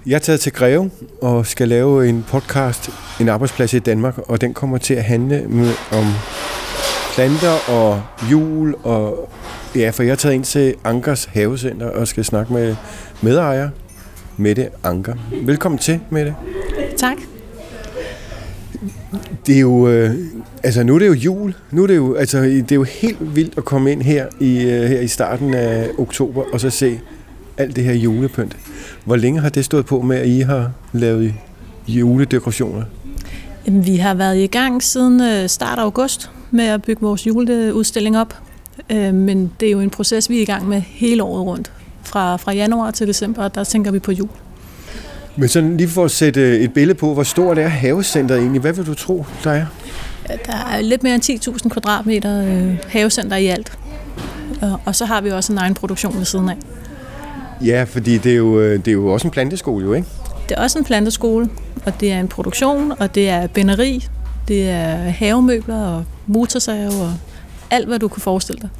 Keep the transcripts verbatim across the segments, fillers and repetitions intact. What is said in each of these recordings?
Jeg er taget til Greve og skal lave en podcast, en arbejdsplads i Danmark, og den kommer til at handle om planter og jul. Og ja, for jeg er taget ind til Ankers Havecenter og skal snakke med medejer Mette Anker. Velkommen til, Mette. Tak. Det er jo, øh, altså nu er det jo jul. Nu er det jo, altså det er jo helt vildt at komme ind her i, øh, her i starten af oktober og så se alt det her julepynt. Hvor længe har det stået på med, at I har lavet juledekorationer? Jamen, vi har været i gang siden start af august med at bygge vores juleudstilling op. Men det er jo en proces, vi er i gang med hele året rundt. Fra, fra januar til december, der tænker vi på jul. Men så lige for at sætte et billede på, hvor stort er havecenteret egentlig? Hvad vil du tro, der er? Ja, der er lidt mere end ti tusind kvadratmeter øh, havecenter i alt. Og så har vi også en egen produktion ved siden af. Ja, fordi det er jo, det er jo også en planteskole, jo, ikke? Det er også en planteskole, og det er en produktion, og det er binderi, det er havemøbler og motorsave og alt, hvad du kan forestille dig.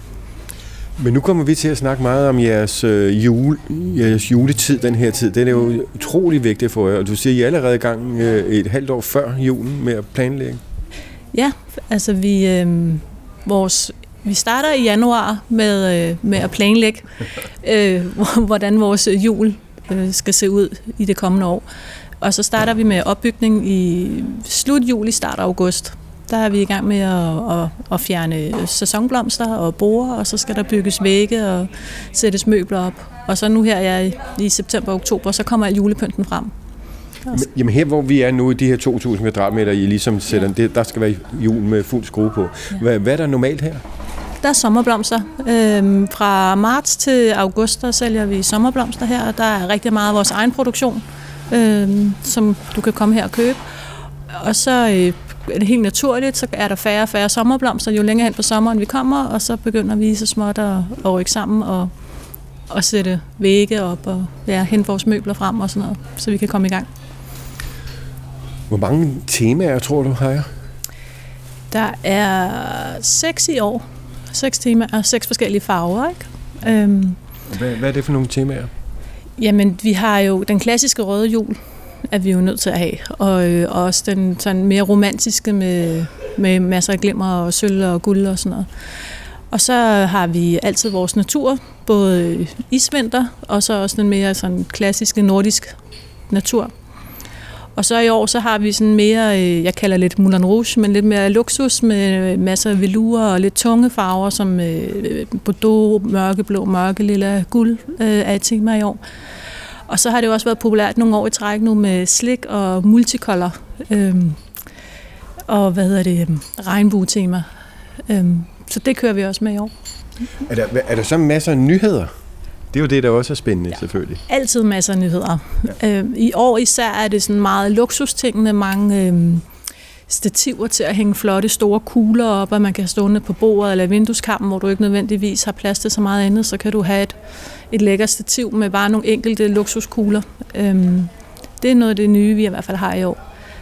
Men nu kommer vi til at snakke meget om jeres, øh, jule, jeres juletid, den her tid. Den er jo utrolig vigtig for jer, og du siger, I er allerede i gang øh, et halvt år før julen med at planlægge. Ja, altså vi, øh, vores, vi starter i januar med, øh, med at planlægge, øh, hvordan vores jul øh, skal se ud i det kommende år. Og så starter vi med opbygning i slut juli, start af august. Der er vi i gang med at, at, at fjerne sæsonblomster og borde, og så skal der bygges vægge og sættes møbler op. Og så nu her ja, i september og oktober, så kommer al julepynten frem. Jamen her, hvor vi er nu i de her to tusind kvadratmeter, I ligesom sætter, ja. det, der skal være jul med fuld skrue på. Hvad, hvad er der normalt her? Der er sommerblomster. Øhm, fra marts til august, der sælger vi sommerblomster her, og der er rigtig meget af vores egen produktion, øhm, som du kan komme her og købe. Og så øh, er det helt naturligt, så er der færre og færre sommerblomster, jo længere hen på sommeren vi kommer, og så begynder vi så småt at, at rykke sammen og, og sætte vægge op og ja, hente vores møbler frem og sådan noget, så vi kan komme i gang. Hvor mange temaer tror du har jeg? Der er seks i år. Seks temaer, seks forskellige farver, ikke? Øhm, hvad, hvad er det for nogle temaer? Jamen, vi har jo den klassiske røde jul, er vi jo nødt til at have. Og, øh, og også den sådan mere romantiske med, med masser af glimmer og sølv og guld og sådan noget. Og så har vi altid vores natur, både isvinter og så også den mere sådan klassiske nordisk natur. Og så i år, så har vi sådan mere, jeg kalder lidt Moulin Rouge, men lidt mere luksus med masser af velurer og lidt tunge farver, som Bordeaux, mørkeblå, mørkelilla, guld er et tema i år. Og så har det jo også været populært nogle år i træk nu med slik og multicolor, øhm, og hvad hedder det, regnbue-tema. Øhm, så det kører vi også med i år. Er der, er der så masser af nyheder? Det er jo det, der også er spændende, ja, selvfølgelig. Altid masser af nyheder. Ja. Øhm, I år især er det sådan meget luksustingene, mange øhm, stativer til at hænge flotte store kugler op, og man kan stå ned på bordet eller vindueskampen, hvor du ikke nødvendigvis har plads til så meget andet, så kan du have et, et lækkert stativ med bare nogle enkelte luksuskugler. Øhm, det er noget af det nye, vi i hvert fald har i år.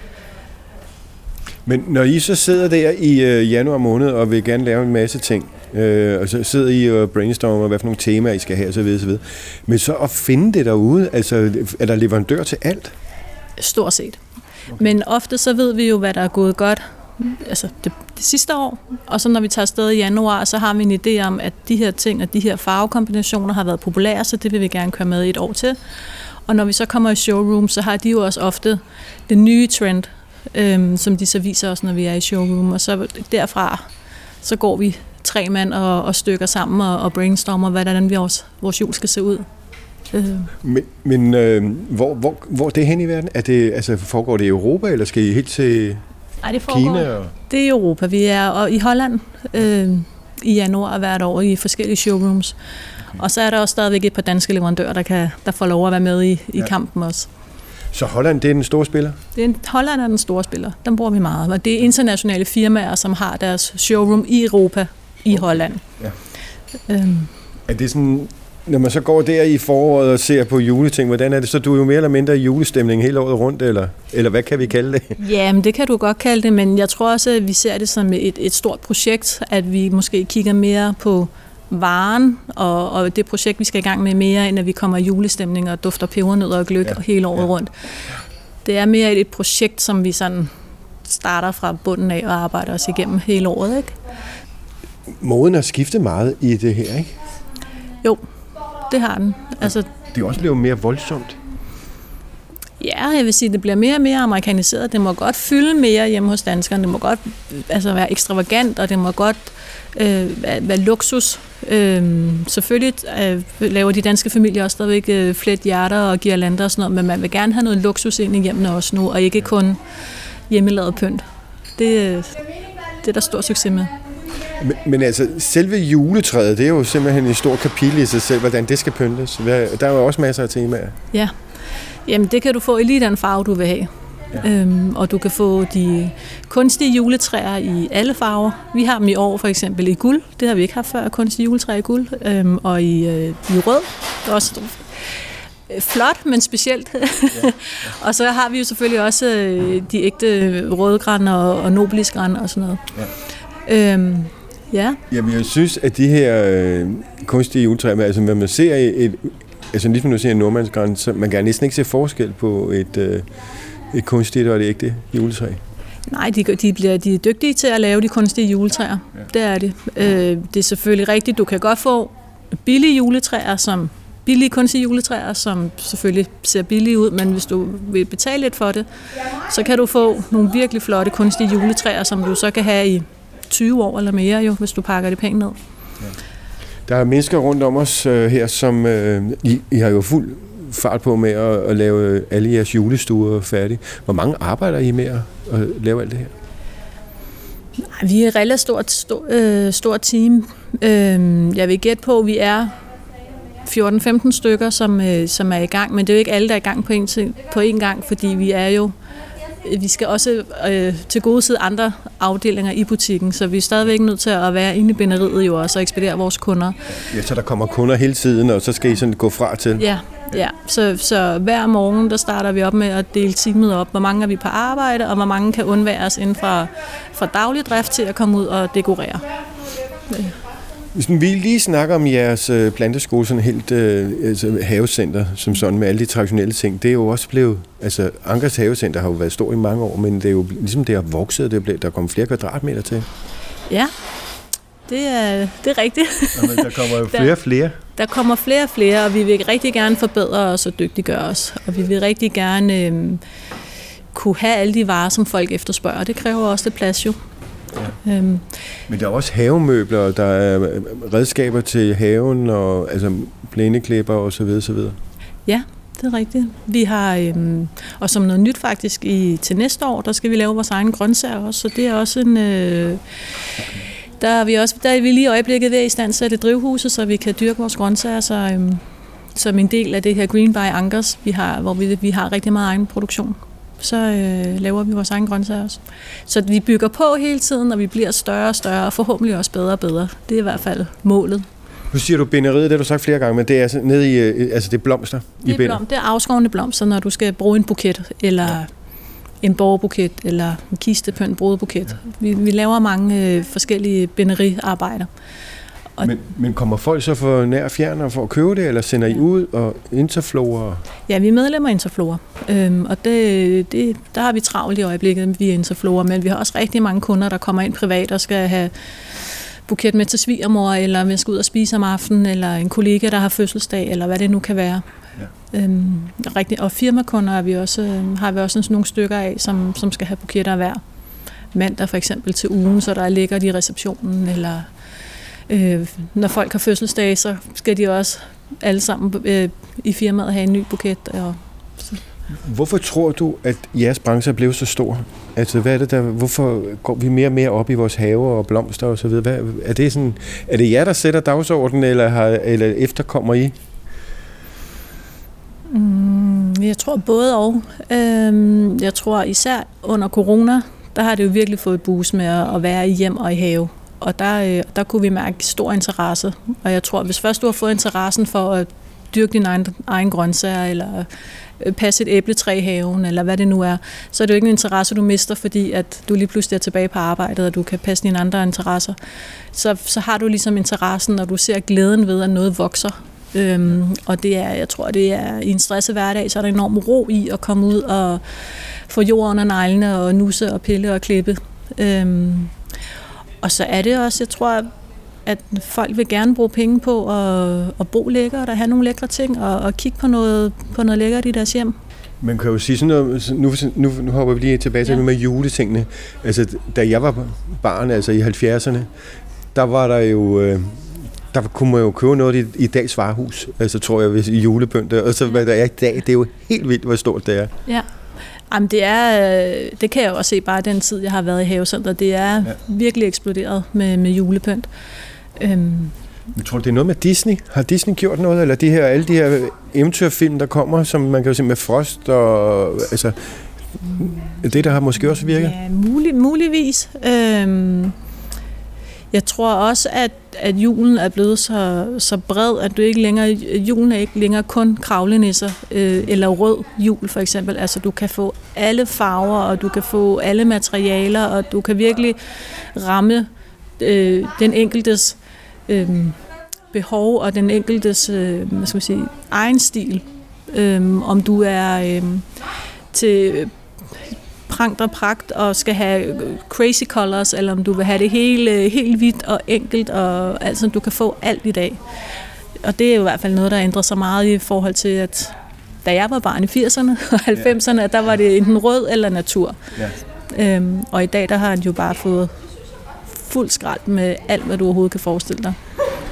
Men når I så sidder der i øh, januar måned og vil gerne lave en masse ting, øh, og så sidder I og brainstormer, hvad for nogle temaer I skal have osv. osv. Men så at finde det derude, altså er der leverandør til alt? Stort set. Okay. Men ofte så ved vi jo, hvad der er gået godt altså det, det sidste år, og så når vi tager afsted i januar, så har vi en idé om, at de her ting og de her farvekombinationer har været populære, så det vil vi gerne køre med i et år til. Og når vi så kommer i showroom, så har de jo også ofte den nye trend, øhm, som de så viser os, når vi er i showroom, og så derfra så går vi tre mand og, og stykker sammen og, og brainstormer, hvordan vores, vores jul skal se ud. Men, men øh, hvor, hvor, hvor er det hen i verden? Er det, altså, foregår det i Europa, eller skal I helt til Ej, det foregår, Kina? Og... Det er i Europa. Vi er og i Holland øh, i januar hvert år i forskellige showrooms. Okay. Og så er der også stadigvæk et par danske leverandører, der, kan, der får lov at være med i, i ja. kampen også. Så Holland, det er den store spiller? Det er en, Holland er den store spiller. Den bruger vi meget. Og det er internationale firmaer, som har deres showroom i Europa, i okay. Holland. Ja. Øhm. Er det sådan... Når man så går der i foråret og ser på juleting, hvordan er det så? Du er jo mere eller mindre i julestemning hele året rundt, eller, eller hvad kan vi kalde det? Ja, men det kan du godt kalde det, men jeg tror også, at vi ser det som et, et stort projekt, at vi måske kigger mere på varen og, og det projekt, vi skal i gang med mere, end at vi kommer i julestemning og dufter pebernødder og gløgg ja. hele året ja. rundt. Det er mere et projekt, som vi sådan starter fra bunden af og arbejder os igennem hele året, ikke? Moden har skiftet meget i det her, ikke? Jo, det har den. Altså, det er også blevet mere voldsomt. Ja, jeg vil sige, at det bliver mere og mere amerikaniseret. Det må godt fylde mere hjemme hos danskerne. Det må godt altså, være ekstravagant, og det må godt øh, være, være luksus. Øh, selvfølgelig øh, laver de danske familier også stadigvæk øh, flet hjerter og girlander og sådan noget, men man vil gerne have noget luksus ind i hjemmene også nu, og ikke kun hjemmelavet pynt. Det, det er der stor succes med. Men, men altså, selve juletræet, det er jo simpelthen en stor kapitel i sig selv, hvordan det skal pyntes. Der er jo også masser af temaer. Ja. Jamen, det kan du få i lige den farve, du vil have. Ja. Øhm, og du kan få de kunstige juletræer i alle farver. Vi har dem i år for eksempel i guld. Det har vi ikke haft før, kunstige juletræer i guld. Øhm, og i, øh, i rød. Det er også flot, men specielt. Ja. Ja. Og så har vi jo selvfølgelig også øh, de ægte rødgran og, og nobelisgran og sådan noget. Ja. Øhm, ja. Jamen, jeg synes, at de her øh, kunstige juletræer, altså hvad man ser i et altså ligesom du siger en nordmandsgran, så man kan næsten ikke se forskel på et, øh, et kunstigt og et ægte juletræ. Nej, de, de, bliver, de er dygtige til at lave de kunstige juletræer. Ja. Det er det. Øh, det er selvfølgelig rigtigt. Du kan godt få billige juletræer, som billige kunstige juletræer, som selvfølgelig ser billige ud, men hvis du vil betale lidt for det, så kan du få nogle virkelig flotte kunstige juletræer, som du så kan have i tyve år eller mere, jo, hvis du pakker det pænt ned. Ja. Der er mennesker rundt om os øh, her, som øh, I, I har jo fuld fart på med at, at lave alle jeres julestuer færdige. Hvor mange arbejder I med at, at lave alt det her? Vi er et relativt stort, stort, øh, stort team. Øh, jeg vil gætte på, at vi er fjorten femten stykker, som, øh, som er i gang, men det er jo ikke alle, der er i gang på en, på en gang, fordi vi er jo Vi skal også øh, tilgodese andre afdelinger i butikken, så vi er stadigvæk nødt til at være inde i binderiet jo også og ekspedere vores kunder. Ja, så der kommer kunder hele tiden, og så skal I sådan gå fra til? Ja, ja. Så, så hver morgen, der starter vi op med at dele teamet op. Hvor mange er vi på arbejde, og hvor mange kan undværes inden fra, fra daglig drift til at komme ud og dekorere. Ja. Hvis vi lige snakker om jeres øh, planteskole, sådan helt øh, altså, havecenter, som sådan med alle de traditionelle ting, det er jo også blevet, altså Ankers havecenter har jo været stort i mange år, men det er jo ligesom det har vokset, det er blevet, der kommer flere kvadratmeter til. Ja, det er, det er rigtigt. Jamen, der kommer jo flere og flere. Der kommer flere og flere, og vi vil rigtig gerne forbedre os og dygtiggøre os, og vi vil rigtig gerne øh, kunne have alle de varer, som folk efterspørger. Det kræver også lidt plads jo. Ja. Øhm. Men der er også havemøbler, der er redskaber til haven, og altså plæneklipper og så videre, så videre. Ja, det er rigtigt. Vi har, øhm, og som noget nyt faktisk, i, til næste år, der skal vi lave vores egen grøntsager også, så det er også en... Øh, der, er vi også, der er vi lige i øjeblikket ved at istandsætte drivhuset, så vi kan dyrke vores grøntsager, så, øhm, som en del af det her Green by Ankers, vi har, hvor vi, vi har rigtig meget egen produktion. Så øh, laver vi vores egen grøntsager også. Så vi bygger på hele tiden, og vi bliver større og større, og forhåbentlig også bedre og bedre. Det er i hvert fald målet. Nu siger du binderiet, det har du sagt flere gange, men det er altså nede i, altså det er blomster det i binder? Blom, det er afskovne blomster, når du skal bruge en buket, eller ja. en borgerbuket, eller en kistepynt brudebuket. Ja. Vi, vi laver mange øh, forskellige binderiarbejder. Men, men kommer folk så for nær og fjern for at købe det, eller sender I ud og Interflora? Ja, vi er medlemmer af Interflora, øhm, og det, det, der har vi travlt i øjeblikket via Interflora, men vi har også rigtig mange kunder, der kommer ind privat og skal have buket med til svigermor, eller vi skal ud og spise om aftenen, eller en kollega, der har fødselsdag, eller hvad det nu kan være. Ja. Øhm, rigtig, og firmakunder har vi også, øh, har vi også sådan nogle stykker af, som, som skal have buketter hver mandag for eksempel til ugen, så der ligger de i receptionen, eller Øh, når folk har fødselsdag, så skal de også alle sammen øh, i firmaet have en ny buket. Og, hvorfor tror du, at jeres branche er blevet så stor? Altså, hvad er det der, hvorfor går vi mere og mere op i vores haver og blomster og så videre? Hvad, er, det sådan, er det jer, der sætter dagsordenen, eller, har, eller efterkommer I? Mm, jeg tror både og. Øhm, jeg tror især under corona, der har det jo virkelig fået boost med at være i hjem og i have. Og der, der kunne vi mærke stor interesse. Og jeg tror, hvis først du har fået interessen for at dyrke dine egen, egen grøntsager, eller passe et æbletræ i haven, eller hvad det nu er, så er det jo ikke en interesse, du mister, fordi at du lige pludselig er tilbage på arbejdet, og du kan passe dine andre interesser. Så, så har du ligesom interessen, når du ser glæden ved, at noget vokser. Øhm, og det er, jeg tror, det er i en stresset hverdag, så er der enorm ro i at komme ud og få jord under neglene, og nusse og pille og klippe. Øhm, og så er det også, jeg tror, at folk vil gerne bruge penge på at, at bo lækkert og have nogle lækre ting og, og kigge på noget, på noget lækkert i deres hjem. Man kan jo sige sådan noget, nu, nu, nu hopper vi lige tilbage til ja. med juletingene. Altså, da jeg var barn, altså i halvfjerdserne, der var der jo, der kunne man jo købe noget i, i dags varehus, altså tror jeg, i julebønter, og så hvad der er i dag, det er jo helt vildt, hvor stort det er. Ja. Jamen, det er, det kan jeg også se bare den tid, jeg har været i Havecenter. Det er ja. virkelig eksploderet med, med julepynt. Øhm. Jeg tror, det er noget med Disney. Har Disney gjort noget? Eller de her, alle de her eventyrfilm, der kommer, som man kan jo se med Frost og altså, det, der har måske også virket? Ja, mulig, muligvis. Øhm. Jeg tror også, at, at julen er blevet så, så bred, at du ikke længere, julen er ikke længere kun kravlenisser øh, eller rød jul for eksempel. Altså du kan få alle farver, og du kan få alle materialer, og du kan virkelig ramme øh, den enkeltes øh, behov og den enkeltes øh, hvad skal man sige, egen stil. Øh, om du er øh, til pragt og pragt og skal have crazy colors, eller om du vil have det hele helt hvidt og enkelt, og altså du kan få alt i dag. Og det er jo i hvert fald noget, der ændrer sig meget i forhold til, at da jeg var barn i firserne og halvfemserne, der var det enten rød eller natur. Ja. Øhm, og i dag, der har han jo bare fået fuld skrald med alt, hvad du overhovedet kan forestille dig.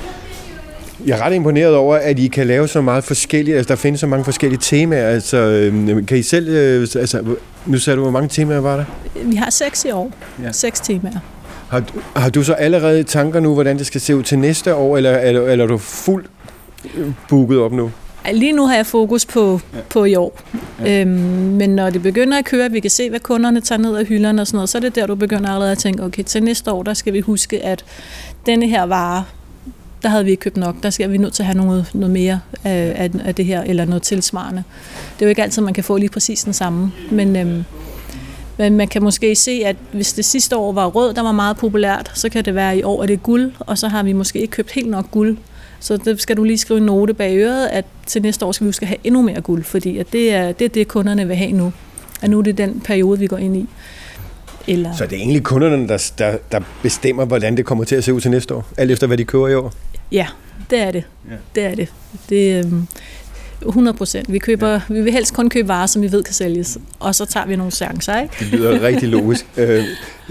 Jeg er ret imponeret over, at I kan lave så meget forskellige, altså der findes så mange forskellige temaer, altså kan I selv, altså nu sagde du, hvor mange temaer var der? Vi har seks i år, ja. seks temaer. Har, har du så allerede tanker nu, hvordan det skal se ud til næste år, eller, eller, eller er du fuldt booket op nu? Lige nu har jeg fokus på, ja. på i år, ja. øhm, men når det begynder at køre, vi kan se, hvad kunderne tager ned af hylderne og sådan noget, så er det der, du begynder allerede at tænke, okay, til næste år, der skal vi huske, at denne her vare, der havde vi ikke købt nok. Der skal vi nødt til at have noget, noget mere af, af det her, eller noget tilsvarende. Det er jo ikke altid, man kan få lige præcis den samme. Men, øhm, men man kan måske se, at hvis det sidste år var rød, der var meget populært, så kan det være i år, at det er guld, og så har vi måske ikke købt helt nok guld. Så det skal du lige skrive en note bag øret, at til næste år skal vi huske at have endnu mere guld, fordi at det, er, det er det, kunderne vil have nu. Og nu er det den periode, vi går ind i. Eller... Så det er egentlig kunderne, der, der, der bestemmer, hvordan det kommer til at se ud til næste år? Alt efter, hvad de køber i år? Ja, det er det. Ja. Det er det. Det er um, hundrede procent. Vi, køber, ja. vi vil helst kun købe varer, som vi ved kan sælges. Og så tager vi nogle chancer, ikke? Det lyder rigtig logisk. øh,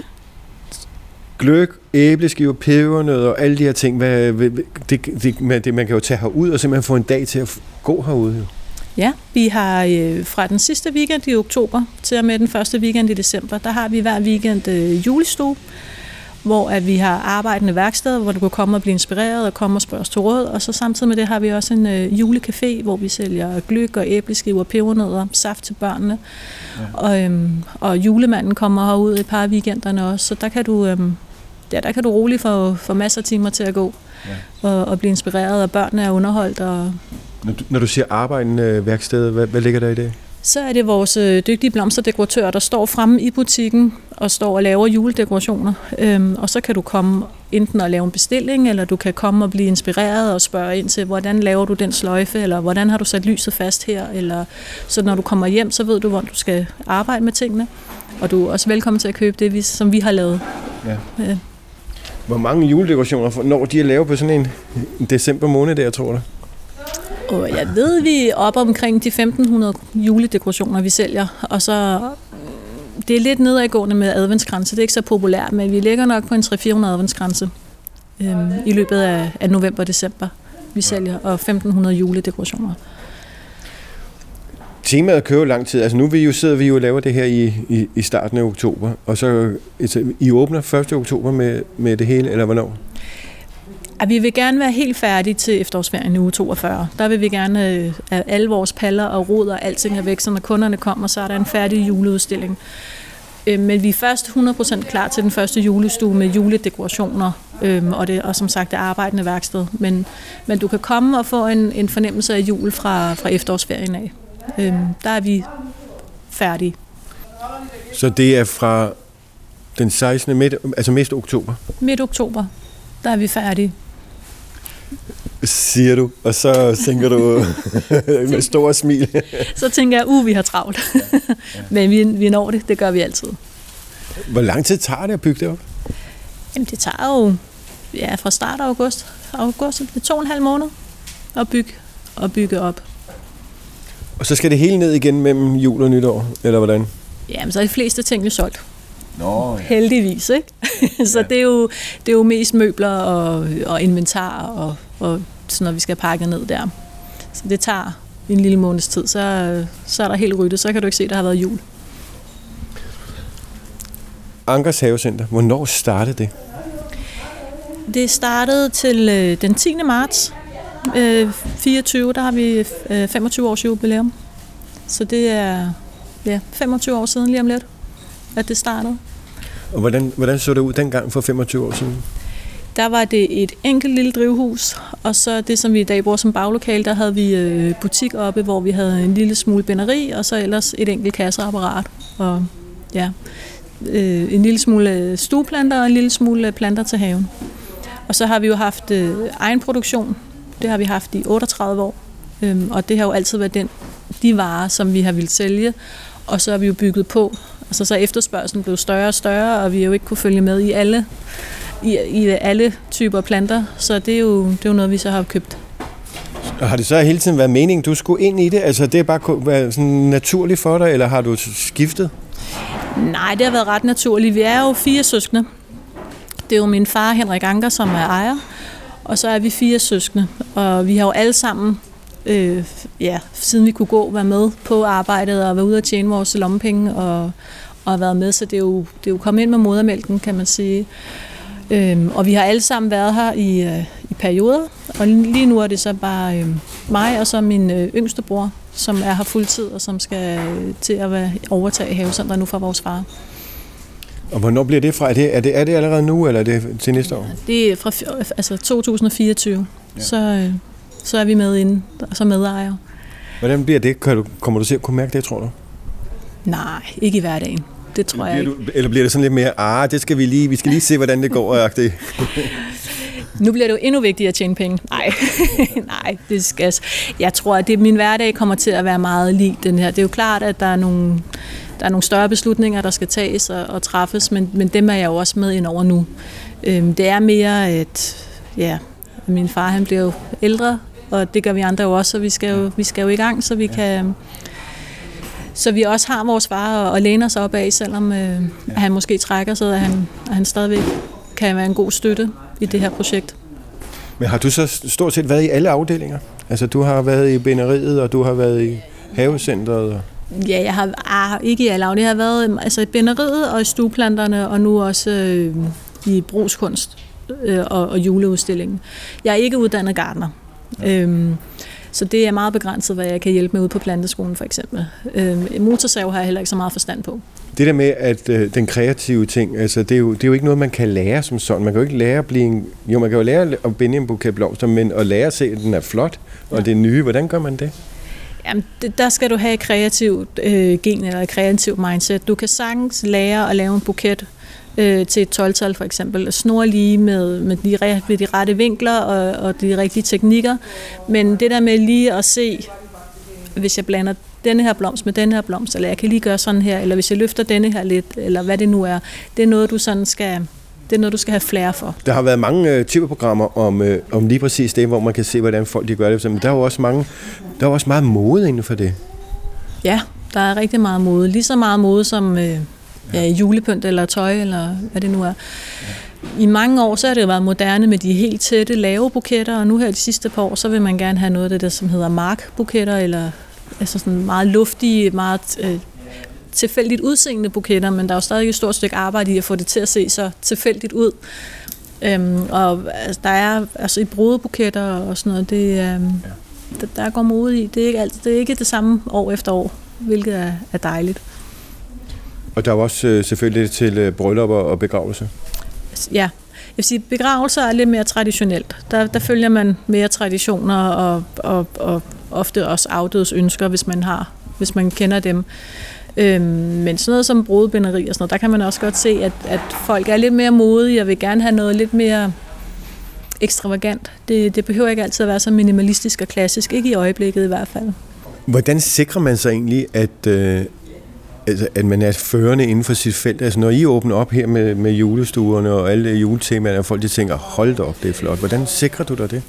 gløgg, æbleskiver, pebernødder og alle de her ting, hvad, det, det, det, man kan jo tage herud og simpelthen få en dag til at gå herude. Jo. Ja, vi har øh, fra den sidste weekend i oktober til og med den første weekend i december, der har vi hver weekend øh, julestue, hvor at vi har arbejdende værksteder, hvor du kan komme og blive inspireret og komme og spørge til råd, og så samtidig med det har vi også en øh, julecafé, hvor vi sælger gløgg og æbleskiver, pebernødder, saft til børnene, ja. og, øhm, og julemanden kommer herud et par af weekenderne også, så der kan du, øhm, ja, der kan du roligt få, få masser af timer til at gå, ja. og, og blive inspireret, og børnene er underholdt. Og når, du, når du siger arbejdende værksted, hvad, hvad ligger der i det? Så er det vores øh, dygtige blomsterdekoratører, der står fremme i butikken og står og laver juledekorationer. Øhm, og så kan du komme enten og lave en bestilling, eller du kan komme og blive inspireret og spørge ind til, hvordan laver du den sløjfe, eller hvordan har du sat lyset fast her. Eller, så når du kommer hjem, så ved du, hvor du skal arbejde med tingene. Og du er også velkommen til at købe det, som vi har lavet. Ja. Ja. Hvor mange juledekorationer når de at lave på sådan en december måned der, tror du? Og jeg ved, vi er oppe omkring de femten hundrede juledekorationer, vi sælger. Og så det er lidt nedadgående med adventskranse. Det er ikke så populært, men vi ligger nok på en tre til fire hundrede adventskranse øhm, i løbet af, af november og december. Vi sælger og femten hundrede juledekorationer. Temaet kører jo lang tid. Altså nu vi jo, sidder vi jo og laver det her i, i, i starten af oktober. Og så I åbner første oktober med, med det hele, eller hvornår? At vi vil gerne være helt færdige til efterårsferien i uge toogfyrre. Der vil vi gerne have alle vores paller og rod og alting er væk, så når kunderne kommer, så er der en færdig juleudstilling. Øh, men vi er først hundrede procent klar til den første julestue med juledekorationer, øh, og, det, og som sagt det arbejdende værksted. Men, men du kan komme og få en, en fornemmelse af jul fra, fra efterårsferien af. Øh, der er vi færdige. Så det er fra den sekstende midt, altså midt oktober? Midt oktober, der er vi færdige. Siger du, og så tænker du med store smil. Så tænker jeg, uh, vi har travlt. Ja, ja. Men vi, vi når det, det gør vi altid. Hvor lang tid tager det at bygge det op? Jamen det tager jo ja, fra start af august. august det er to og en halv måned at bygge, at bygge op. Og så skal det hele ned igen mellem jul og nytår, eller hvordan? Jamen så er de fleste ting jo solgt. Nå, ja. Heldigvis, ikke? Så ja. det, er jo, det er jo mest møbler og, og inventar og, og sådan noget, vi skal pakke ned der. Så det tager en lille måneds tid, så, så er der helt ryddet, så kan du ikke se, at der har været jul. Ankers Havecenter, hvornår startede det? Det startede til øh, den tiende marts øh, fireogtyve, der har vi øh, femogtyve års jubilæum. Så det er ja, femogtyve år siden lige om lidt, at det startede. Og hvordan, hvordan så det ud dengang for femogtyve år siden? Der var det et enkelt lille drivhus, og så det, som vi i dag bruger som baglokale, der havde vi øh, butik oppe, hvor vi havde en lille smule binderi, og så ellers et enkelt kasseapparat. Og ja, øh, en lille smule stueplanter og en lille smule planter til haven. Og så har vi jo haft øh, egen produktion. Det har vi haft i otteogtredive år, øhm, og det har jo altid været den, de varer, som vi har ville sælge, og så har vi jo bygget på. Altså så efterspørgselen blev større og større, og vi har jo ikke kunne følge med i alle, i, i alle typer planter, så det er, jo, det er jo noget, vi så har købt. Og har det så hele tiden været meningen, du skulle ind i det? Altså det er bare været sådan naturligt for dig, eller har du skiftet? Nej, det har været ret naturligt. Vi er jo fire søskende. Det er jo min far, Henrik Anker, som er ejer, og så er vi fire søskende, og vi har jo alle sammen, øh, ja, siden vi kunne gå, være med på arbejdet og være ude og tjene vores lommepenge og, og været med, så det er, jo, det er jo kommet ind med modermælken, kan man sige. Øhm, og vi har alle sammen været her i, øh, i perioder, og lige nu er det så bare øh, mig og så min øh, yngste bror, som er her fuldtid og som skal øh, til at være, overtage havecentret nu fra vores far. Og hvornår bliver det fra? Er det, er det, er det allerede nu, eller er det til næste år? Det er fra altså to tusind og fireogtyve, ja. så, øh, så er vi med inde, og så medejer. Hvordan bliver det? Kan du, kommer du til at kunne mærke det, tror du? Nej, ikke i hverdagen. Det tror jeg ikke. Du, eller bliver det sådan lidt mere, ah, det skal vi lige, vi skal lige se, hvordan det går. Det. Nu bliver det jo endnu vigtigere at tjene penge. Nej, nej, det skal. Jeg tror, at det, min hverdag kommer til at være meget lig den her. Det er jo klart, at der er nogle, der er nogle større beslutninger, der skal tages og, og træffes, men, men dem er jeg jo også med ind over nu. Øhm, det er mere, at ja, min far han bliver jo ældre, og det gør vi andre jo også, så vi skal jo, vi skal jo i gang, så vi kan... Så vi også har vores far og læner os op af, selvom øh, ja. han måske trækker sig, at han, at han stadigvæk kan være en god støtte i det her projekt. Men har du så stort set været i alle afdelinger? Altså du har været i binderiet, og du har været i havecentret? Og... Ja, jeg har ah, ikke i alle afdelinger. Jeg har været altså, i binderiet og i stueplanterne, og nu også øh, i brugskunst øh, og, og juleudstillingen. Jeg er ikke uddannet gartner. Ja. Øhm, Så det er meget begrænset, hvad jeg kan hjælpe med ude på planteskolen for eksempel. Øh, motorsav har jeg heller ikke så meget forstand på. Det der med, at øh, den kreative ting, altså det er, jo, det er jo ikke noget, man kan lære som sådan. Man kan jo ikke lære at blive en... Jo, man kan jo lære at binde en buket blomster, men at lære at se, at den er flot, og ja. det er nye. Hvordan gør man det? Jamen, det, der skal du have et kreativt øh, gen eller et kreativt mindset. Du kan sagtens lære at lave en buket øh, til et tolv-tal for eksempel, snor lige med, med, de, med de rette vinkler og, og de rigtige teknikker. Men det der med lige at se, hvis jeg blander denne her blomst med denne her blomst, eller jeg kan lige gøre sådan her, eller hvis jeg løfter denne her lidt, eller hvad det nu er, det er noget, du sådan skal... Det er noget, du skal have flere for. Der har været mange øh, tv-programmer om, øh, om lige præcis det, hvor man kan se, hvordan folk de gør det. Men der er jo også, mange, der er også meget mode inden for det. Ja, der er rigtig meget mode. Lige så meget mode som øh, ja, julepynt eller tøj, eller hvad det nu er. I mange år så har det jo været moderne med de helt tætte, lave buketter, og nu her de sidste par år, så vil man gerne have noget af det, der som hedder markbuketter, eller altså sådan meget luftige, meget... Øh, tilfældigt udseende buketter, men der er jo stadig et stort stykke arbejde i at få det til at se så tilfældigt ud. Øhm, og altså, der er altså i brudebuketter og sådan noget, det, øhm, der, der går mode i. Det er, ikke alt, det er ikke det samme år efter år, hvilket er, er dejligt. Og der er også øh, selvfølgelig til øh, bryllupper og begravelser. Ja, jeg vil sige, begravelser er lidt mere traditionelt. Der, der følger man mere traditioner og, og, og ofte også afdødes ønsker, hvis man har, hvis man kender dem. Øhm, men sådan noget som brudebinderi og sådan noget, der kan man også godt se, at, at folk er lidt mere modige og vil gerne have noget lidt mere ekstravagant. Det, det behøver ikke altid at være så minimalistisk og klassisk, ikke i øjeblikket i hvert fald. Hvordan sikrer man sig egentlig, at, øh, altså, at man er førende inden for sit felt? Altså når I åbner op her med, med julestuerne og alle juletemaerne, og folk de tænker, hold da op, det er flot. Hvordan sikrer du dig det?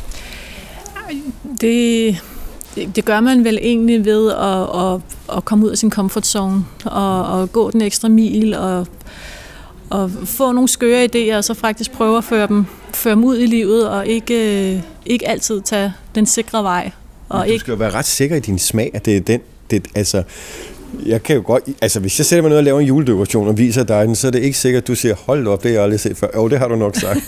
Det... Det gør man vel egentlig ved at, at, at komme ud af sin comfort zone og, og gå den ekstra mil og, og få nogle skøre idéer og så faktisk prøve at føre dem, føre dem ud i livet og ikke, ikke altid tage den sikre vej. Og du skal jo være ret sikker i din smag, at det er den, det, altså, jeg kan jo godt, altså hvis jeg sætter mig ned og laver en juledekoration og viser dig den, så er det ikke sikkert, at du siger, hold op, det har jeg aldrig set før. Jo, det har du nok sagt.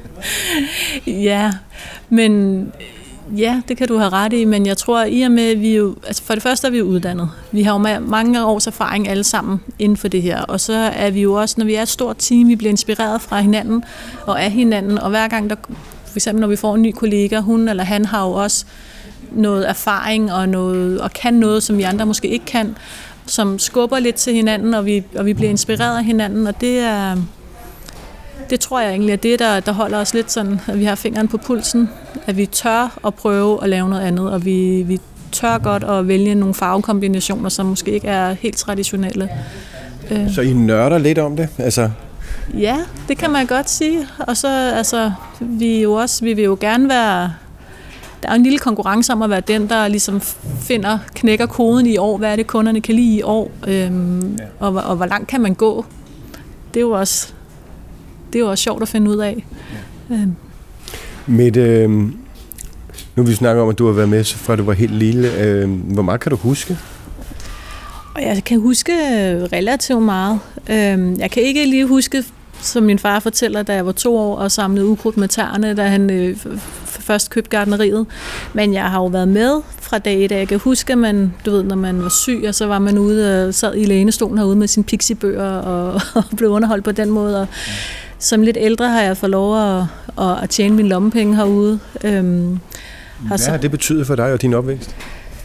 Ja, men... Ja, det kan du have ret i, men jeg tror, i og med, at vi jo, altså for det første er vi uddannet. Vi har jo mange års erfaring alle sammen inden for det her, og så er vi jo også, når vi er et stort team, vi bliver inspireret fra hinanden og af hinanden, og hver gang, der, for eksempel når vi får en ny kollega, hun eller han har jo også noget erfaring og, noget, og kan noget, som vi andre måske ikke kan, som skubber lidt til hinanden, og vi, og vi bliver inspireret af hinanden, og det er... Det tror jeg egentlig er det, der, der holder os lidt sådan, at vi har fingeren på pulsen, at vi tør at prøve at lave noget andet, og vi, vi tør godt at vælge nogle farvekombinationer, som måske ikke er helt traditionelle. Så I nørder lidt om det? Altså... Ja, det kan man godt sige. Og så, altså, vi jo også, vi vil jo gerne være... Der er en lille konkurrence om at være den, der ligesom finder, knækker koden i år. Hvad er det, kunderne kan lide i år? Øhm, ja. og, og hvor langt kan man gå? Det er jo også... Det er jo også sjovt at finde ud af. Ja. Øhm. Med, øh, nu vi snakker om, at du har været med, fra du var helt lille. Øh, hvor meget kan du huske? Og jeg kan huske relativt meget. Øh, jeg kan ikke lige huske, som min far fortæller, da jeg var to år og samlede ukrudt med tæerne, da han øh, først købte gartneriet. Men jeg har jo været med fra dag i dag. Jeg kan huske, at man, du ved, når man var syg, og så var man ude og sad i lænestolen herude med sine pixibøger og, og blev underholdt på den måde. Og som lidt ældre har jeg fået lov at, at, at tjene mine lommepenge herude. Øhm, Hvad har det betydet for dig og din opvækst?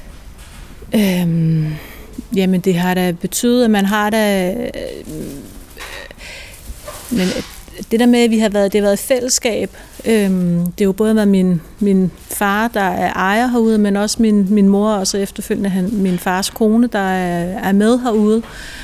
Øhm, jamen, det har da betydet, at man har da... Øh, men det der med, at vi har været, det har været et fællesskab. Øhm, det er jo både været min, min far, der er ejer herude, men også min, min mor, og så efterfølgende han, min fars kone, der er, er med herude.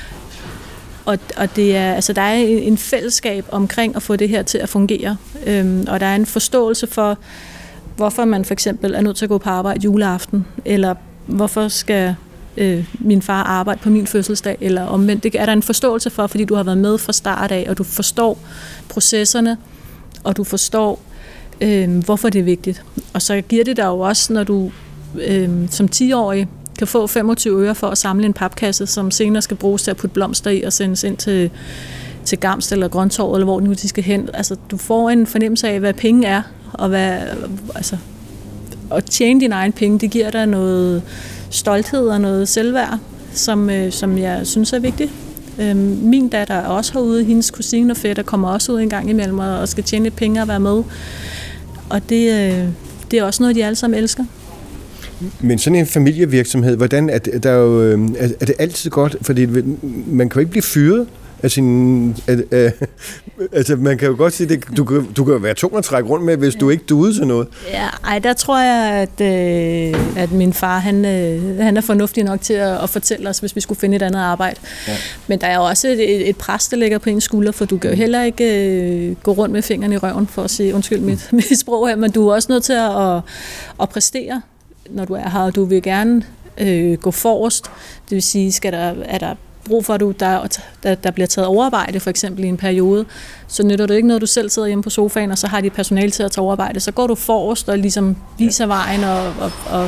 Og, og det er, altså, der er en fællesskab omkring at få det her til at fungere. Øhm, og der er en forståelse for, hvorfor man for eksempel er nødt til at gå på arbejde juleaften, eller hvorfor skal øh, min far arbejde på min fødselsdag, eller omvendt. Det er der en forståelse for, fordi du har været med fra start af, og du forstår processerne, og du forstår, øh, hvorfor det er vigtigt. Og så giver det dig jo også, når du øh, som ti-årig kan få femogtyve øre for at samle en papkasse, som senere skal bruges til at putte blomster i og sendes ind til, til Gamst eller Grøntorvet, eller hvor nu de skal hen. Altså, du får en fornemmelse af, hvad penge er, og hvad, altså, at tjene dine egne penge, det giver dig noget stolthed og noget selvværd, som, øh, som jeg synes er vigtigt. Øh, min datter er også herude, hendes kusine og fætter kommer også ud en gang imellem og skal tjene lidt penge og være med. Og det, øh, det er også noget, de alle sammen elsker. Men sådan en familievirksomhed, hvordan er det, der er, jo, er, er det altid godt? Fordi man kan jo ikke blive fyret af sin... Af, af, altså, man kan jo godt sige, det, du, kan, du kan jo være tung at trække rundt med, hvis du ikke duede til noget. Ja, ej, der tror jeg, at, øh, at min far, han, øh, han er fornuftig nok til at, at fortælle os, hvis vi skulle finde et andet arbejde. Ja. Men der er jo også et, et pres, der ligger på en skulder, for du kan jo heller ikke øh, gå rundt med fingrene i røven, for at sige, undskyld mit, mit sprog her, men du er også nødt til at, at, at præstere, når du er her, og du vil gerne øh, gå forrest. Det vil sige, skal der, er der brug for, at du, der, der, der bliver taget overarbejde, for eksempel i en periode, så nytter det ikke noget, du selv sidder hjemme på sofaen, og så har de personale til at tage overarbejde. Så går du forrest og ligesom viser vejen, og, og, og,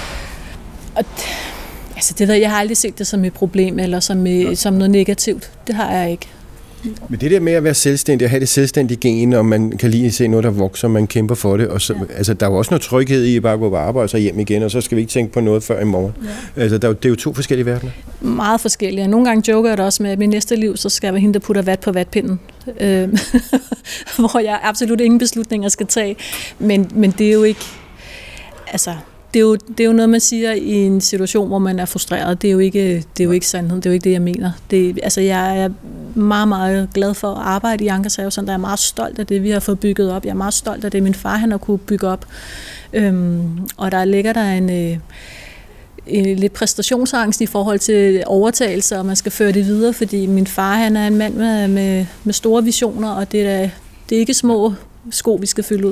og altså det ved jeg, jeg har aldrig set det som et problem, eller som, som noget negativt. Det har jeg ikke. Men det der med at være selvstændig og have det selvstændige gen, og man kan lige se noget, der vokser, man kæmper for det. Og så, ja. Altså, der er jo også noget tryghed i at bare gå på arbejde og så hjem igen, og så skal vi ikke tænke på noget før i morgen. Ja. Altså, der er jo, det er jo to forskellige verdener. Meget forskellige. Nogle gange joker jeg det også med, at min næste liv, så skal jeg være hende, der putter vat på vatpinden. Øh, hvor jeg absolut ingen beslutninger skal tage. Men, men det er jo ikke... Altså... Det er, jo, det er jo noget, man siger i en situation, hvor man er frustreret. Det er jo ikke, det er jo ikke sandhed. Det er jo ikke det, jeg mener. Det, altså, jeg er meget, meget glad for at arbejde i Ankershav, så jeg er meget stolt af det, vi har fået bygget op. Jeg er meget stolt af det, min far han har kunne bygge op. Øhm, og der ligger der en, øh, en lidt præstationsangst i forhold til overtagelse, og man skal føre det videre, fordi min far han er en mand med, med, med store visioner, og det er, det er ikke små sko, vi skal fylde ud.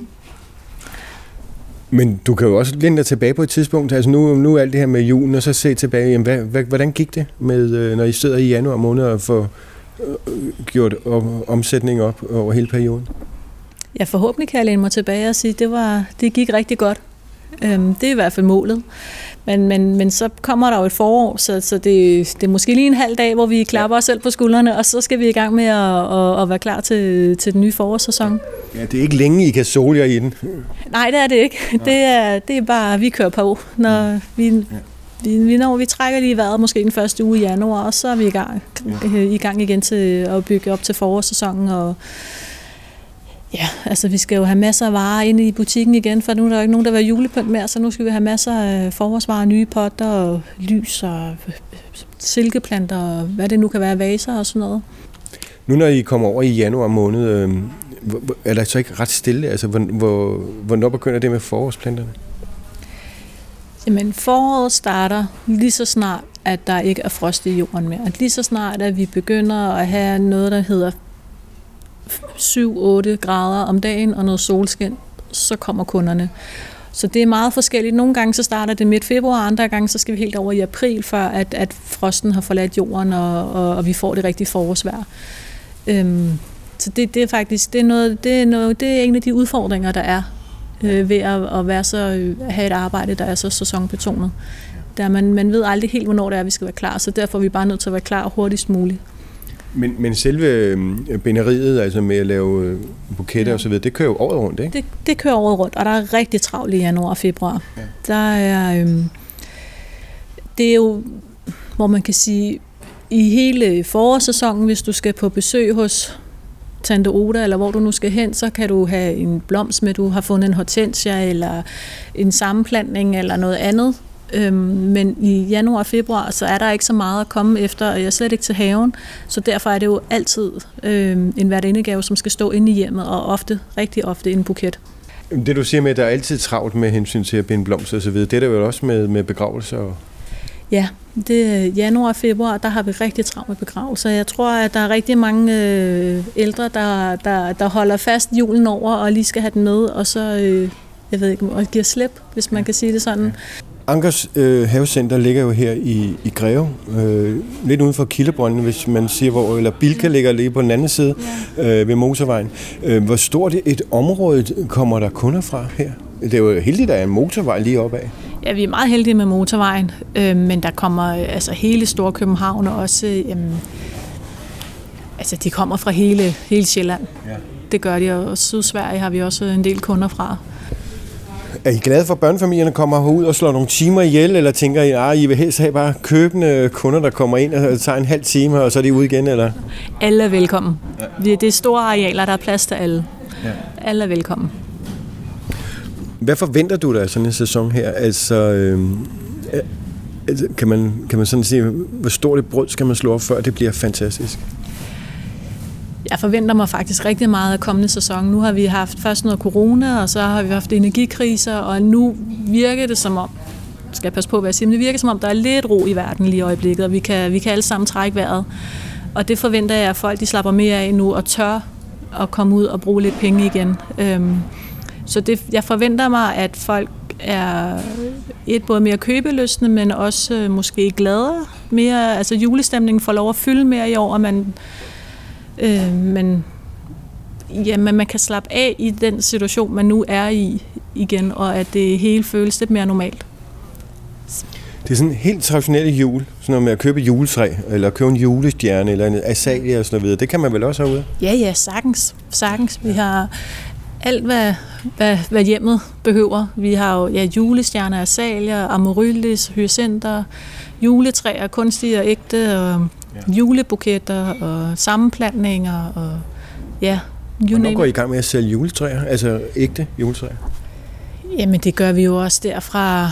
Men du kan jo også længe dig tilbage på et tidspunkt, altså nu, nu alt det her med julen, og så se tilbage, jamen, hvad, hvad, hvordan gik det, med, når I sidder i januar måned og får øh, gjort omsætning op over hele perioden? Ja, forhåbentlig kan jeg læne mig tilbage og sige, det var, det gik rigtig godt. Øhm, det er i hvert fald målet. Men, men, men så kommer der jo et forår, så, så det, det er måske lige en halv dag, hvor vi klapper os selv på skuldrene, og så skal vi i gang med at, at, at være klar til, til den nye forårssæson. Ja, det er ikke længe, I kan sole jer i den. Nej, det er det ikke. Det er, det er bare, vi kører på. Når ja. vi, vi, vi, når vi trækker lige vejret måske den første uge i januar, og så er vi i gang, ja. i gang igen til at bygge op til forårssæsonen. Og ja, altså vi skal jo have masser af varer inde i butikken igen, for nu er der jo ikke nogen, der vil have julepynt mere, så nu skal vi have masser af forårsvarer, nye potter og lys og silkeplanter og hvad det nu kan være, vaser og sådan noget. Nu når I kommer over i januar måned, øh, er der så ikke ret stille? Altså, hvor, hvornår begynder det med forårsplanterne? Jamen, foråret starter lige så snart, at der ikke er frost i jorden mere. Lige så snart, at vi begynder at have noget, der hedder syv otte grader om dagen og noget solskin, så kommer kunderne. Så det er meget forskelligt. Nogle gange så starter det midt februar, andre gange så skal vi helt over i april, før at, at frosten har forladt jorden, og, og, og vi får det rigtige forårsvejr. Øhm, så det, det er faktisk det er noget, det er noget, det er en af de udfordringer, der er øh, ved at, at være så, at have et arbejde, der er så sæsonbetonet. Der man, man ved aldrig helt, hvornår det er, vi skal være klar, så derfor er vi bare nødt til at være klar hurtigst muligt. Men, men selve binderiet, altså med at lave buketter ja. og så videre, det kører jo året rundt, ikke? Det, det kører året rundt, og der er rigtig travlt i januar og februar. Ja. Der er, øhm, det er jo, hvor man kan sige, i hele forårssæsonen, hvis du skal på besøg hos Tante Oda, eller hvor du nu skal hen, så kan du have en blomst med, du har fundet en hortensia, eller en sammenplantning, eller noget andet. Øhm, men i januar og februar, så er der ikke så meget at komme efter, og jeg er slet ikke til haven, så derfor er det jo altid øhm, en værtindegave, som skal stå inde i hjemmet, og ofte, rigtig ofte en buket. Det du siger med, at der er altid travlt med hensyn til at binde blomster og så videre, det er der jo også med, med begravelser og... Ja, det januar og februar, der har vi rigtig travlt med begravelser. Jeg tror, at der er rigtig mange øh, ældre, der, der, der holder fast julen over, og lige skal have den med, og så, øh, jeg ved ikke, og giver slip, hvis man kan sige det sådan. Ankers øh, havecenter ligger jo her i, i Greve, øh, lidt uden for Kildebrønden, hvis man siger, hvor, eller Bilka ligger lige på den anden side øh, ved motorvejen. Øh, hvor stort et område kommer der kunder fra her? Det er jo heldigt, at der er en motorvej lige opad. Ja, vi er meget heldige med motorvejen, øh, men der kommer altså hele Storkøbenhavn og også, øh, altså de kommer fra hele, hele Sjælland. Ja. Det gør de, og Sydsverige har vi også en del kunder fra. Er I glade for, at børnefamilierne kommer herud og slår nogle timer ihjel, eller tænker I, at I vil helst have bare købende kunder, der kommer ind og tager en halv time, og så er de ude igen? Eller? Alle er velkommen. Ja. Det er store arealer, der er plads til alle. Ja. Alle er velkommen. Hvad forventer du dig af sådan en sæson her? Altså, øh, kan, man, kan man sådan sige, hvor stort et brød skal man slå op, før det bliver fantastisk? Jeg forventer mig faktisk rigtig meget af kommende sæson. Nu har vi haft først noget corona, og så har vi haft energikriser, og nu virker det som om, skal jeg passe på, hvad jeg siger, men det virker som om, der er lidt ro i verden lige i øjeblikket, og vi kan, vi kan alle sammen trække vejret. Og det forventer jeg, at folk de slapper mere af nu, og tør at komme ud og bruge lidt penge igen. Øhm, så det, jeg forventer mig, at folk er et både mere købelystne, men også øh, måske gladere. Mere, altså julestemningen får lov at fylde mere i år, og man... Øh, men, ja, men man kan slappe af i den situation, man nu er i igen, og at det hele føles lidt mere normalt. Det er sådan helt traditionelle jul, sådan noget med at købe juletræ, eller købe en julestjerne, eller en azalia og sådan noget. Det kan man vel også herude? Ja, ja, sagtens. sagtens. Vi har alt, hvad, hvad, hvad hjemmet behøver. Vi har jo ja, julestjerner, azalier, amaryllis, hyacinter, juletræer, kunstige og ægte, og ja. julebuketter og sammenplantninger, og ja. Hvornår går I i gang med at sælge juletræer, altså ægte juletræer? Jamen, det gør vi jo også derfra,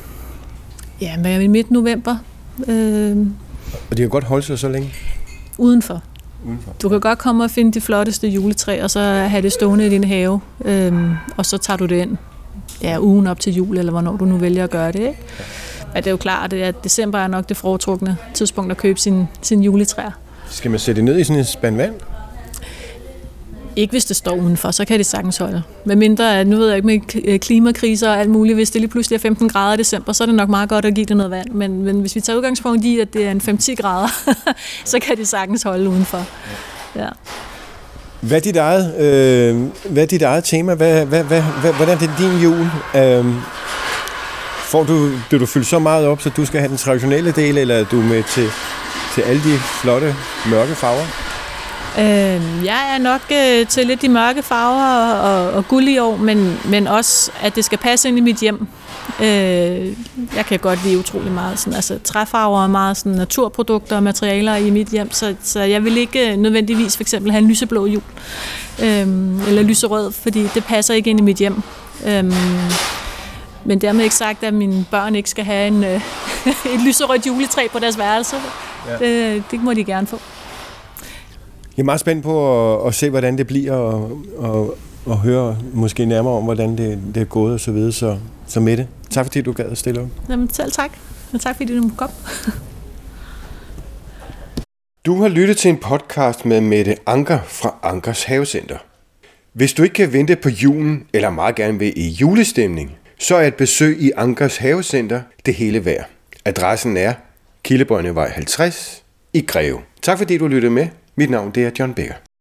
ja, med midt november. Øh, og de kan godt holde sig så længe? Udenfor. Udenfor. Du kan godt komme og finde de flotteste juletræ, og så have det stående i din have, øhm, og så tager du det ind ja, ugen op til jul, eller hvornår du nu vælger at gøre det. Ikke? Men det er jo klart, at december er nok det foretrukne tidspunkt at købe sin, sin juletræer. Skal man sætte det ned i sådan en spand vand? Ikke hvis det står udenfor, så kan det sagtens holde. Med mindre, at nu ved jeg ikke med klimakriser og alt muligt, hvis det lige pludselig er femten grader i december, så er det nok meget godt at give det noget vand. Men, men hvis vi tager udgangspunkt i, at det er en fem til ti grader, så kan det sagtens holde udenfor. Ja. Hvad er dit eget, øh, hvad er dit eget tema? Hvad, hvad, hvad, hvad, hvordan er det din jul? Øh, får du, bliver du fyldt så meget op, så du skal have den traditionelle del, eller er du med til, til alle de flotte, mørke farver? Øh, jeg er nok øh, til lidt de mørke farver og, og, og guld i år, men, men også, at det skal passe ind i mit hjem. Øh, jeg kan godt lide utrolig meget sådan, altså træfarver og meget sådan, naturprodukter og materialer i mit hjem, så, så jeg vil ikke nødvendigvis for eksempel have en lyseblå jul, øh, eller lyserød, fordi det passer ikke ind i mit hjem. Øh, men dermed ikke sagt, at mine børn ikke skal have en, øh, et lyserødt juletræ på deres værelse. Ja. Det, det må de gerne få. Jeg er meget spændt på at, at se, hvordan det bliver, og, og, og høre måske nærmere om, hvordan det, det er gået og så videre. Så, så Mette, tak fordi du gad at stille op. Jamen selv tak. Og tak fordi du kom. Du har lyttet til en podcast med Mette Anker fra Ankers Havecenter. Hvis du ikke kan vente på julen, eller meget gerne vil i julestemning, så er et besøg i Ankers Havecenter det hele værd. Adressen er Kildebrøndevej halvtreds i Greve. Tak fordi du lyttede med. Mit navn det er John Becker.